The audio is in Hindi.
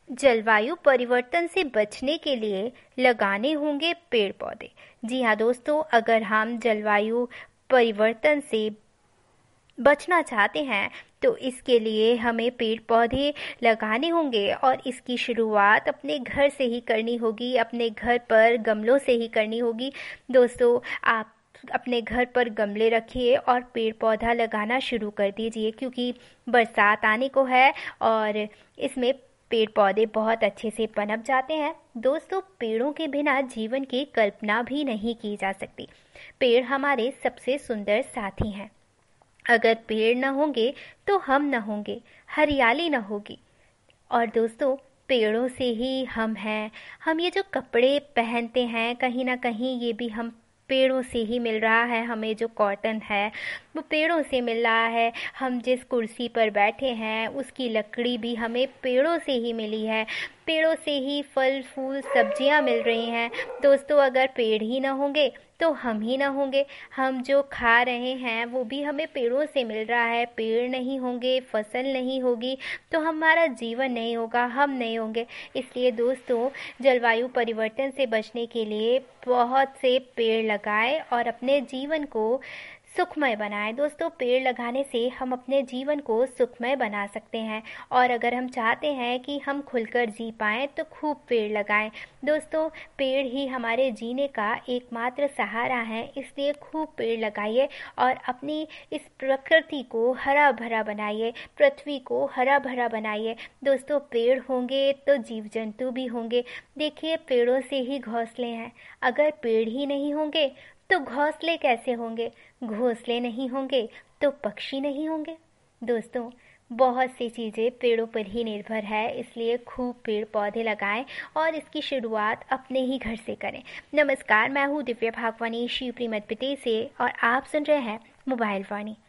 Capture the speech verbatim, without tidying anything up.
जलवायु परिवर्तन से बचने के लिए लगाने होंगे पेड़ पौधे। जी हाँ दोस्तों, अगर हम जलवायु परिवर्तन से बचना चाहते हैं तो इसके लिए हमें पेड़ पौधे लगाने होंगे और इसकी शुरुआत अपने घर से ही करनी होगी, अपने घर पर गमलों से ही करनी होगी। दोस्तों, आप अपने घर पर गमले रखिए और पेड़ पौधा लगाना शुरू कर दीजिए, क्योंकि बरसात आने को है और इसमें पेड़ पौधे बहुत अच्छे से पनप जाते हैं। दोस्तों, पेड़ों के बिना जीवन की कल्पना भी नहीं की जा सकती। पेड़ हमारे सबसे सुंदर साथी हैं। अगर पेड़ न होंगे तो हम न होंगे, हरियाली न होगी। और दोस्तों, पेड़ों से ही हम हैं। हम ये जो कपड़े पहनते हैं, कहीं ना कहीं ये भी हम पेड़ों से ही मिल रहा है। हमें जो कॉटन है वो पेड़ों से मिल रहा है। हम जिस कुर्सी पर बैठे हैं उसकी लकड़ी भी हमें पेड़ों से ही मिली है। पेड़ों से ही फल फूल सब्जियां मिल रही हैं। दोस्तों, अगर पेड़ ही ना होंगे तो हम ही ना होंगे। हम जो खा रहे हैं वो भी हमें पेड़ों से मिल रहा है। पेड़ नहीं होंगे, फसल नहीं होगी तो हमारा जीवन नहीं होगा, हम नहीं होंगे। इसलिए दोस्तों, जलवायु परिवर्तन से बचने के लिए बहुत से पेड़ लगाएं और अपने जीवन को सुखमय बनाएं। दोस्तों, पेड़ लगाने से हम अपने जीवन को सुखमय बना सकते हैं और अगर हम चाहते हैं कि हम खुलकर जी पाएं तो खूब पेड़ लगाएं। दोस्तों, पेड़ ही हमारे जीने का एकमात्र सहारा है, इसलिए खूब पेड़ लगाइए और अपनी इस प्रकृति को हरा भरा बनाइए, पृथ्वी को हरा भरा बनाइए। दोस्तों, पेड़ होंगे तो जीव जंतु भी होंगे। देखिए, पेड़ों से ही घोंसले हैं। अगर पेड़ ही नहीं होंगे तो घोंसले कैसे होंगे? घोंसले नहीं होंगे तो पक्षी नहीं होंगे। दोस्तों, बहुत सी चीज़ें पेड़ों पर ही निर्भर है, इसलिए खूब पेड़ पौधे लगाएं और इसकी शुरुआत अपने ही घर से करें। नमस्कार, मैं हूँ दिव्या भागवानी शिवप्री मध्य प्रदेश से और आप सुन रहे हैं मोबाइल वाणी।